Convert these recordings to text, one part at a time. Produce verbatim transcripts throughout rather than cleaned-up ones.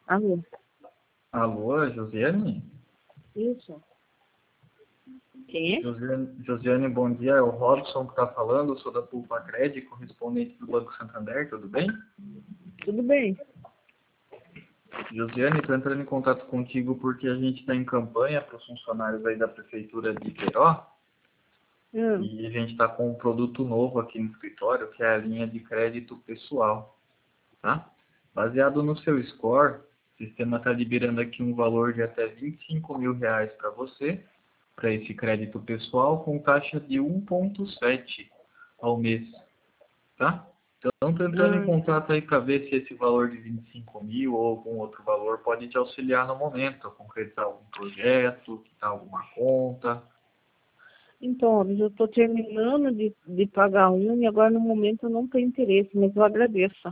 Alô? Alô, Josiane? Isso. Quem é? Josiane, Josiane, bom dia. É o Robson que está falando. Sou da Pulpa Cred, correspondente do Banco Santander. Tudo bem? Tudo bem. Josiane, estou entrando em contato contigo porque a gente está em campanha para os funcionários aí da Prefeitura de Queiroz. Hum. E a gente está com um produto novo aqui no escritório, que é a linha de crédito pessoal. Tá? Baseado no seu score, o sistema está liberando aqui um valor de até vinte e cinco mil reais para você, para esse crédito pessoal, com taxa de um vírgula sete ao mês. Tá? Então, estou entrando em Ah, contato aí para ver se esse valor de vinte e cinco mil ou algum outro valor pode te auxiliar no momento, a concretizar algum projeto, quitar alguma conta. então, eu estou terminando de, de pagar um e agora no momento eu não tenho interesse, mas eu agradeço.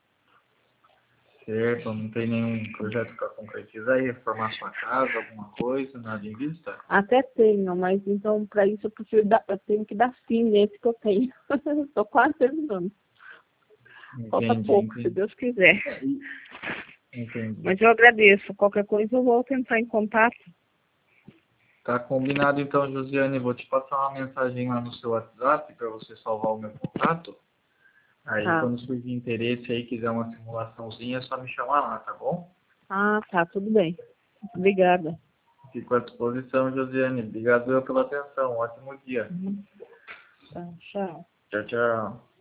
Certo, não tem nenhum projeto para concretizar aí, reformar sua casa, alguma coisa, nada em vista? Até tenho, mas então para isso eu preciso dar, eu tenho que dar fim nesse que eu tenho. Estou quase terminando. Falta Entendi, pouco, se entendi. Deus quiser. Entendi. Mas eu agradeço. Qualquer coisa eu vou tentar em contato. Tá combinado então, Josiane. Vou te passar uma mensagem lá no seu WhatsApp para você salvar o meu contato. Aí Tá. quando surgir interesse aí, quiser uma simulaçãozinha, é só me chamar lá, tá bom? Ah, tá, tudo bem. Obrigada. Fico à disposição, Josiane. Obrigado eu pela atenção. Ótimo dia. Uhum. Tá, tchau. Tchau, tchau.